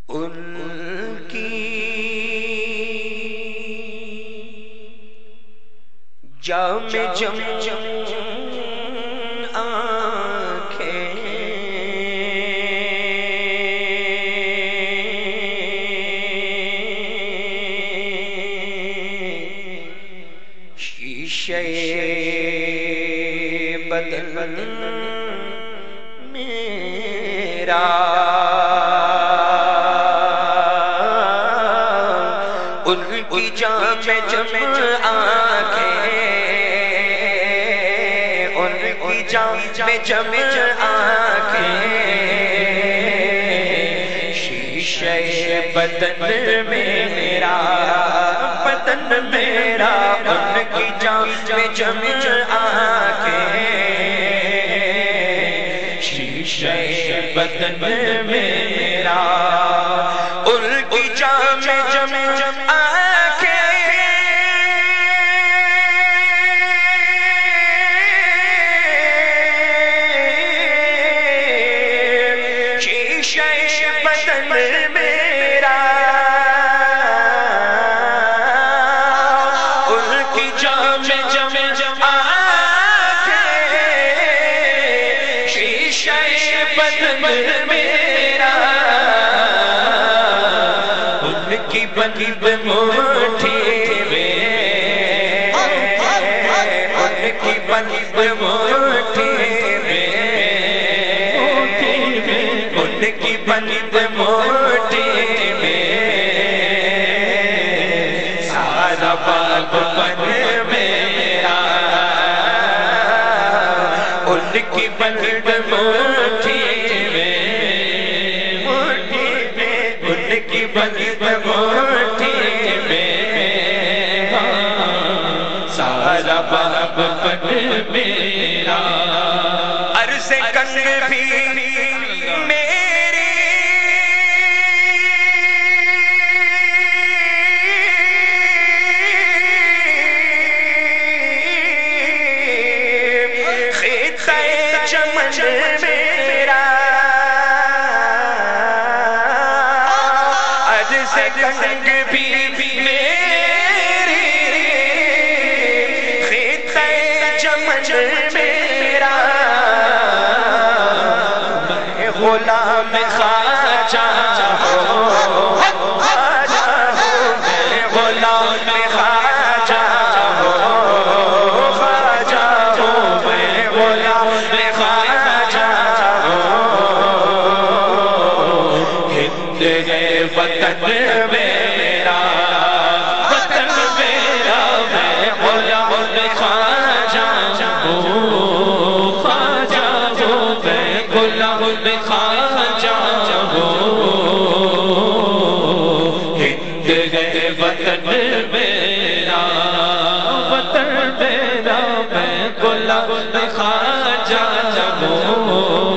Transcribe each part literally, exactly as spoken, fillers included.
ان کی جام جم جم آنکھیں شیشے بدن میرا ان کی جام جم آنکھیں ان کی جام جم آنکھیں شیشے بدن میرا بدن میرا ان کی جام جم آنکھیں شیشے بدن میرا ان کی جام جم کی بنی بموٹھی میں ان کی بنی بموٹھی میں ان کی بنی بموٹھی میں سارا باغ بن میرا ان کی بنی بموٹھی میں ان کی بنی باب بن میرا عرض کنگ بھی میری خطہ چمن میرا عرض کنگ بھی میرا میں غلام خواجہ ہوں میں غلام خواجہ ہوں خواجہ ہوں میں غلام خواجہ ہوں ہند ہے وطن میرا وطن میرا میں غلام خواجہ خواجہ ہوں میں غلام خواجہ ہوں ہند ہے وطن میرا وطن میرا میں غلام خواجہ ہوں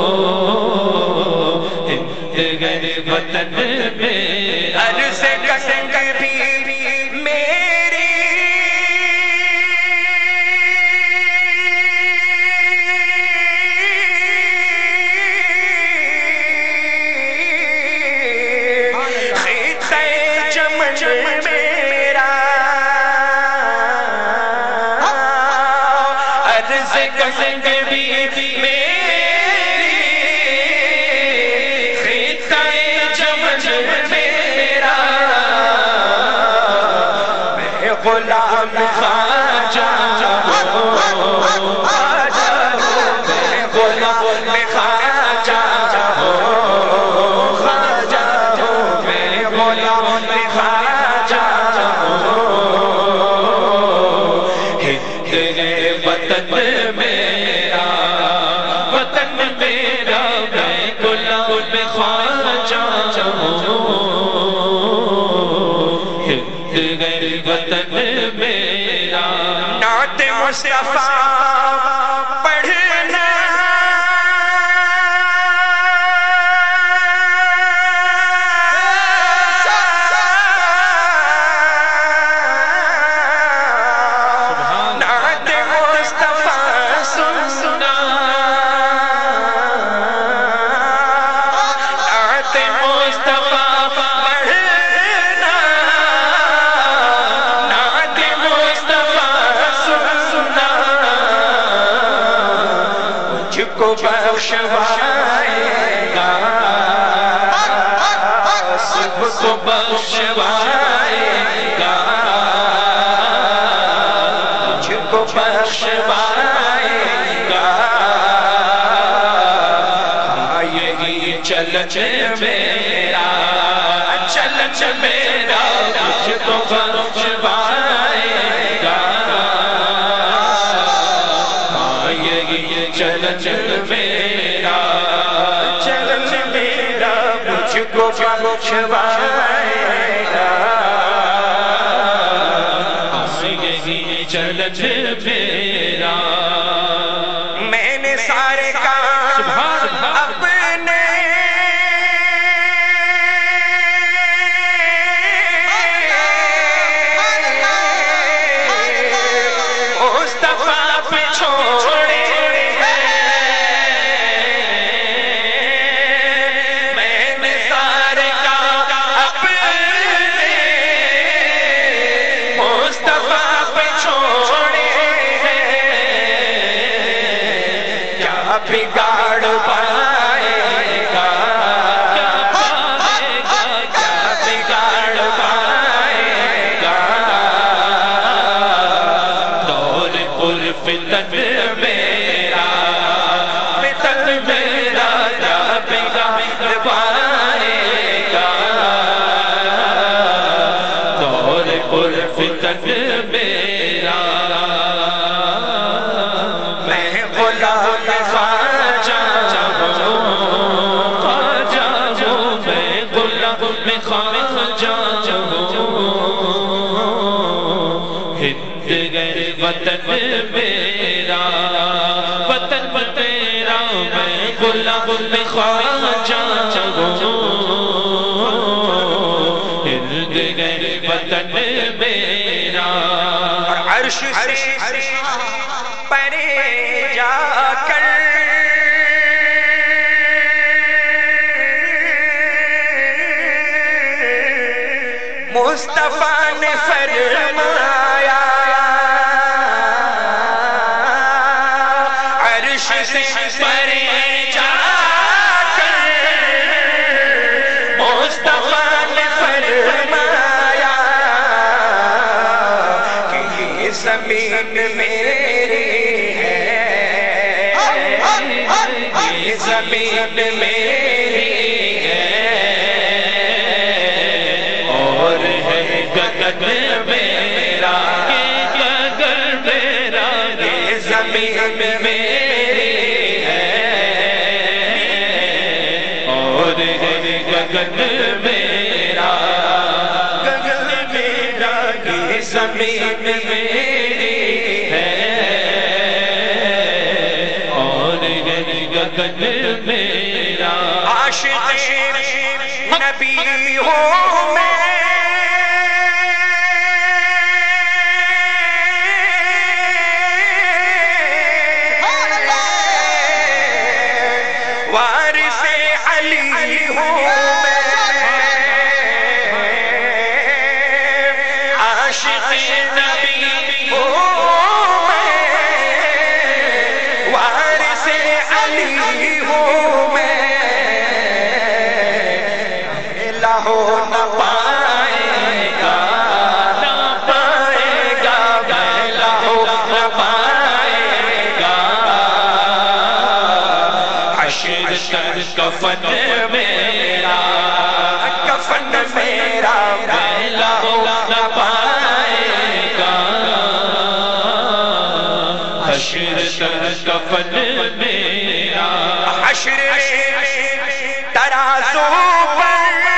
ہند ہے وطن میرا عرض کنگ بھی کنگ بھی میری خطہ چمن میرا میں غلام خواجہ ہوں خواجہ ہوں میں غلام خواجہ ہوں خواجہ ہوں میں غلام خواجہ ہوں ہند ہے وطن میرا وطن میرا میں غلام خواجہ ہوں ہند ہے وطن میرا نعت مصطفیٰ پڑھنا نعت مصطفیٰ سننا نعت مصطفیٰ کو بخشوائے گا سب کو بخشوائے گا مجھ کو بخشوائے گا ہاں یہی چلن میرا چلن میرا مجھ کو بخشوائے گا ہاں یہی چلن میرا چلن میرا مجھ کو بخشوائے گا یہی چلن میرا میں نے سارے کام اپنے مصطفیٰ پہ چھوڑے میں نے سارے کام اپنے مصطفیٰ پہ چھوڑے کیا بگاڑ پائے گا کیا بگاڑ پائے گا دور پر فتن میرا فتن میرا کیا بگاڑ پائے گا دور پر فتن میرا میں غلام خواجہ ہوں خواجہ ہوں میں غلام خواجہ ہوں ہند گئے وطن میرا وطن تیرا میں غلام خواجہ ہوں ہند گئے وطن میرا عرش سے پرے جا کر مصطفیٰ نے فرمایا عرش سے پرے جا کر مصطفیٰ نے فرمایا کہ یہ زمین میری ہے یہ زمین میری ہے اور ہے گگن میرا یہ گگن میرا یہ زمین میری ہے اور ہے گگن میرا گگن میرا یہ زمین میری ہے اور ہے گگن میرا عاشق نبی ہوں میں وارث علی ہوں میں عاشق نبی ہوں میں وارث علی ہوں میں لہو نہ پائے گا نہ پائے گا میں لہو نہ پائے گا حشر تر کفن میرا کفن میرا میں لہو نہ پائے گا حشر تر کفن میرا حشر ترازو پر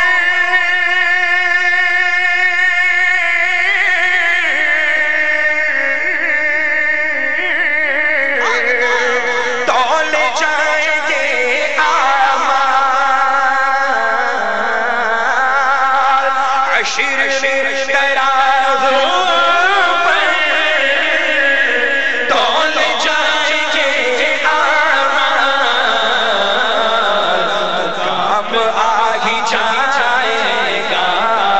تول جائیں گے اعمال حشر ترازو پر تول جائیں گے اعمال کام آ ہی جائے گا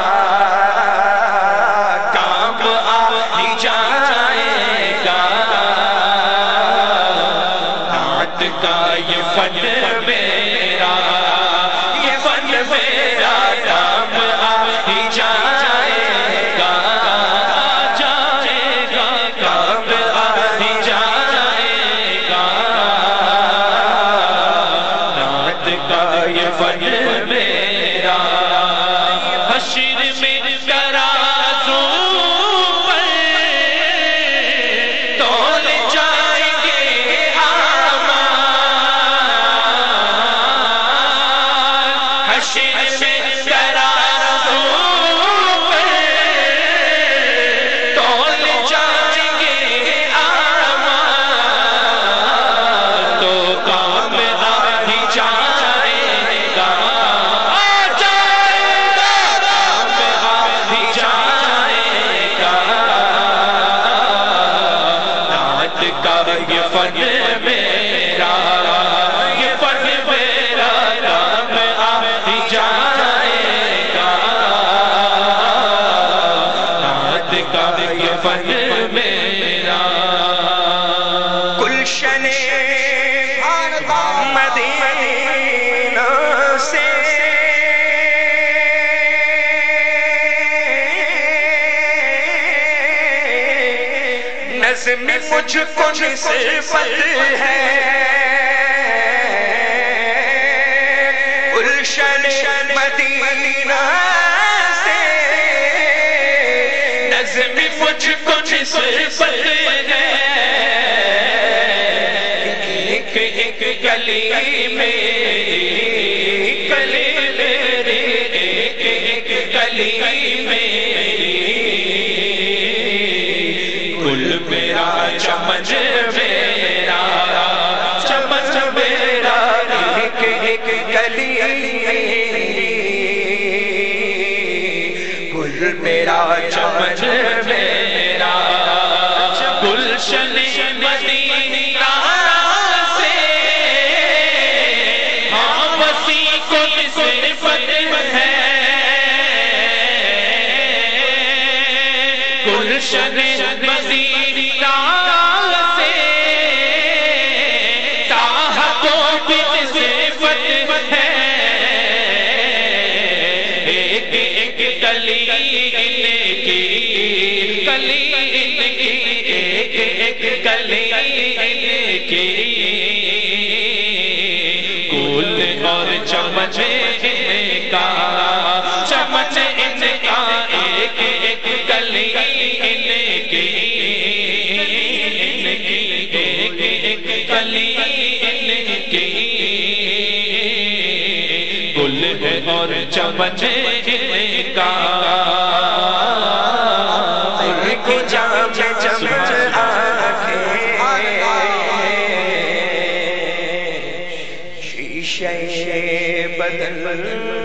کام آ ہی جائے گا نعت کا فن میرا، یہ فن میرا کام آ ہی جائے گا، جائے گا کام آ ہی جائے گا، نعت کا یہ فن میرا حشر میں ترازو پر تول جائیں گے اعمال، حشر میں ترازو پر تول جائیں گے اعمال، تو کام آ ہی جائے گا، یہ فن میرا، یہ فن میرا کام آ ہی جائے گا، نعت کا یہ فن میرا گلشن مدینہ سے نظم مجھ کو نسبت ہے، گلشن مدینہ سے نظم مجھ کو نسبت ہے، ایک ایک گلی میری گلی میری، ایک ایک گلی میری، گل میرا چمن میرا، چمن میرا، ایک ایک گلی گل میرا چمن میرا، گلشن مدینہ سے ہاں وسیع کو نسبت ہے، گلشن مدینہ سے تاہ کو بھی نسبت ہے، ایک ایک گلی ان کی گلی ان کی، ایک ایک گلی ان کی، گل اور چمن ان کا، چمن ان کا، ایک ایک گلی ان کی، ایک ایک گلی ان کی، گل ہے اور چمن ان کا، ایک جام چمچ آنکھیں شیشے بدل